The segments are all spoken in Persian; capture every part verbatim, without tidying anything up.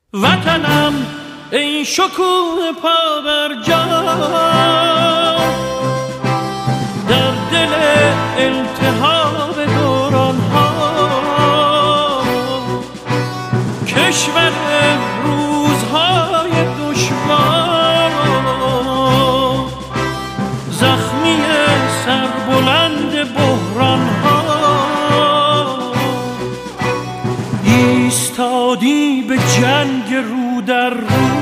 وطنم ای شکوه پا بر جا، در دل التهاب دوران ها، کشور روزهای دشوار، زخمی سربلند بحران ها، ایستادی به جنگ رو در رو،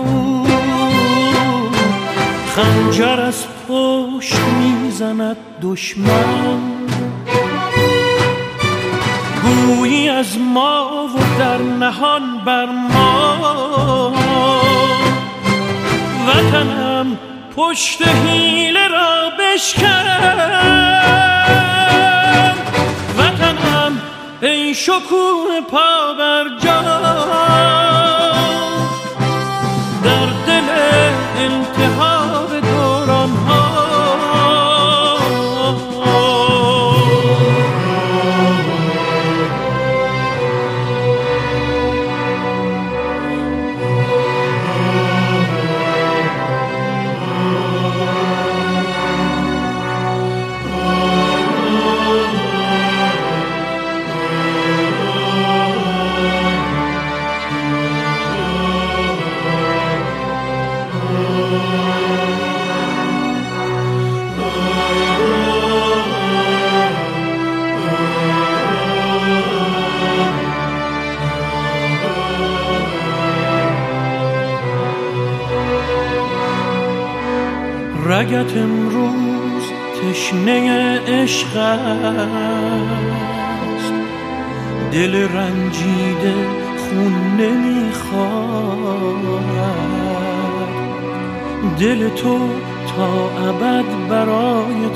خنجر از پشت میزند دشمن، گویی از ما و در نهان بر ما. وطنم پشت حیله را بشکن، وطنم ای شکوه پا بر جا، در دل التهاب دوران ها. رگت امروز تشنه عشق است، دل رنجیده خون نمیخواد، دل تو تا ابد برای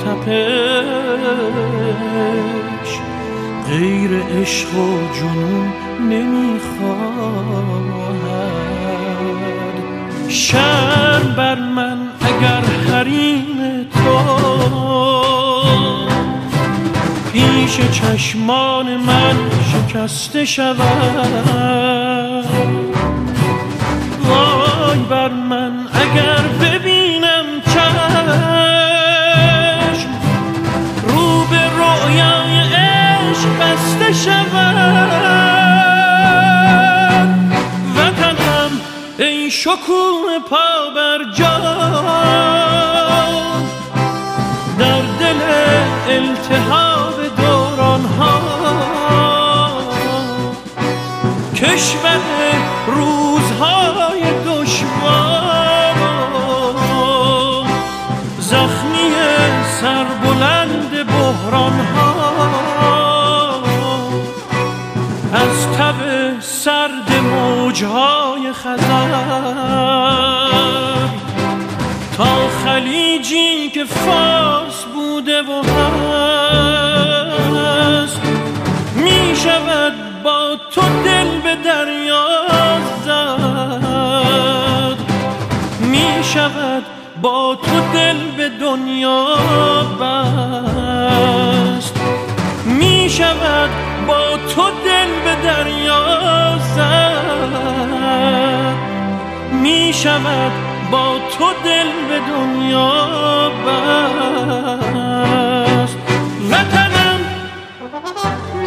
تپش غیر عشق و جنون نمیخواد. شرم بر من اگر حریم تو پیش چشمان من شکسته شود، وای بر من اگر ببینم چشم رو به رویای عشق بسته شود. وطنم ای شکوه پا بر جا، در دل التهاب دوران ها، کشور روزهای دشوار، زخمی سربلند بحران ها، از تب سرد موجهای خزر تا خلیجی که فارس بوده و هست، می شود با تو دل به دریا زد، می شود با تو دل به دنیا بست، می شود با تو دل به دریا زد، می شود با تو دل به دنیا بست. وطنم